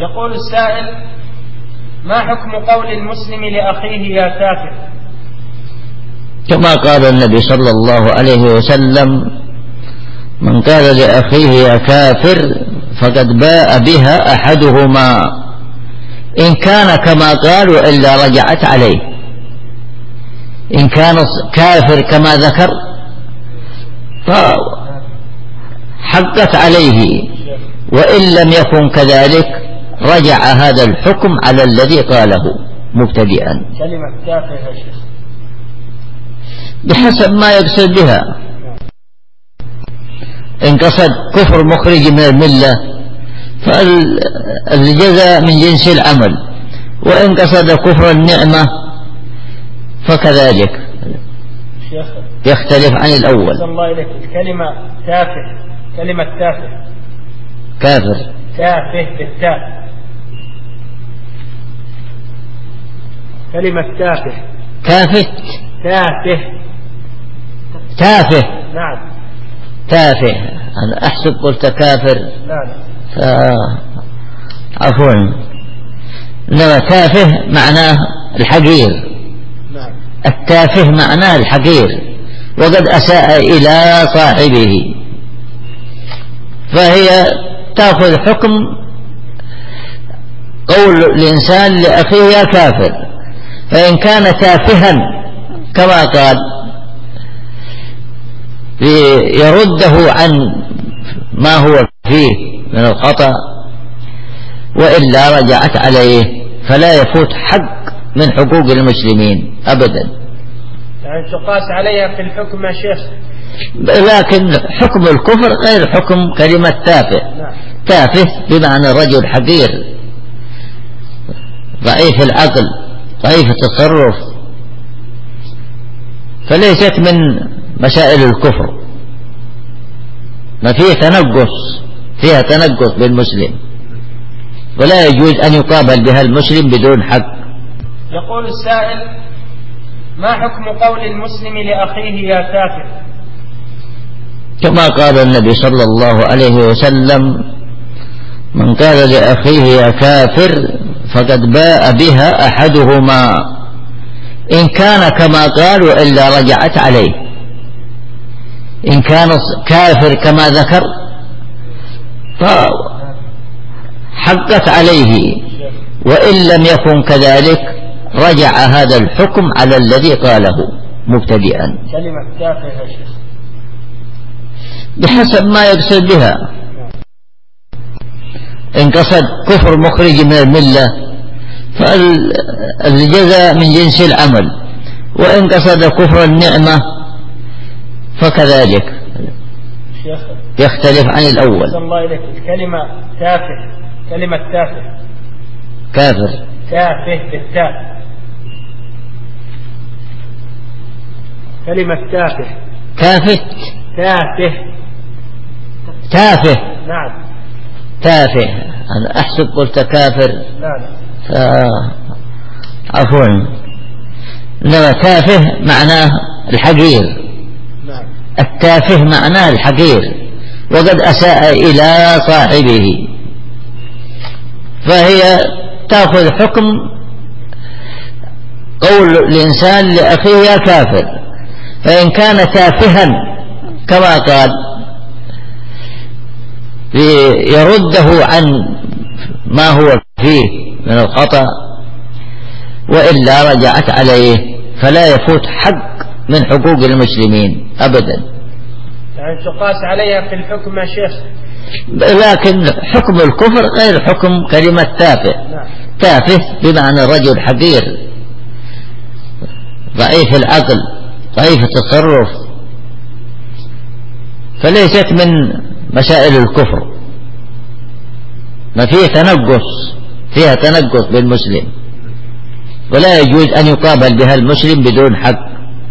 يقول السائل: ما حكم قول المسلم لأخيه يا كافر؟ كما قال النبي صلى الله عليه وسلم: من قال لأخيه يا كافر فقد باء بها أحدهما، إن كان كما قال وإلا رجعت عليه. إن كان كافر كما ذكر فحقت عليه، وإن لم يكن كذلك رجع هذا الحكم على الذي قاله مبتدئا. كلمة كافر يا شيخ بحسب ما يقصد بها. إن قصد كفر مخرج من الملة فالجزاء من جنس العمل، وإن قصد كفر النعمة فكذلك يختلف عن الأول. الله إليك. الكلمة تافه، كلمة تافه، كافر، تافه بالتاء، كلمة تافه، كافت، تافه، تافه، نعم تافه. أنا أحسب قلت كافر. لا عفوا، إنما تافه معناه الحقير. نعم. التافه معناه الحقير، وقد أساء إلى صاحبه، فهي تأخذ حكم قول الإنسان لأخيه يا كافر. فإن كان تافها كما قال يرده عن ما هو فيه من الخطأ، وإلا رجعت عليه، فلا يفوت حق من حقوق المسلمين أبدا. يعني تقاس عليها في الحكم يا شيخ، لكن حكم الكفر غير حكم كلمة تافه. تافه بمعنى رجل حقير، ضعيف العقل، ضعيف التصرف، فليست من مسائل الكفر، ما فيه تنقص، فيها تنقص بالمسلم، ولا يجوز أن يقابل بها المسلم بدون حق. يقول السائل: ما حكم قول المسلم لأخيه يا كافر؟ كما قال النبي صلى الله عليه وسلم: من قال لأخيه يا كافر فقد باء بها أحدهما، إن كان كما قال وإلا رجعت عليه. إن كان كافر كما ذكر فحقت عليه، وإن لم يكن كذلك رجع هذا الحكم على الذي قاله مبتدئا. كلمة كافر يا شيخ بحسب ما يقصد بها. إن قصد كفر مخرج من الملة فالجزاء من جنس العمل، وإن قصد كفر النعمة فكذلك يختلف عن الأول. الله إليك. الكلمة تافه، كلمة تافه، كافر، تافه بالتاء، كلمة تافه، كافت، تافه، تافه، نعم تافه. أنا أحسب قلت كافر. لا عفوا، إنما تافه معناه الحقير. نعم. التافه معناه الحقير، وقد أساء إلى صاحبه، فهي تأخذ حكم قول الإنسان لأخيه يا كافر. فإن كان تافها كما قال يرده عن ما هو فيه من الخطأ، وإلا رجعت عليه، فلا يفوت حق من حقوق المسلمين أبدا. يعني تقاس عليها في الحكم يا شيخ، لكن حكم الكفر غير حكم كلمة تافه. تافه بمعنى رجل حقير، ضعيف العقل، ضعيف التصرف، فليست من مسائل الكفر، ما فيه تنقص، فيها تنقص بالمسلم، ولا يجوز أن يقابل بها المسلم بدون حق.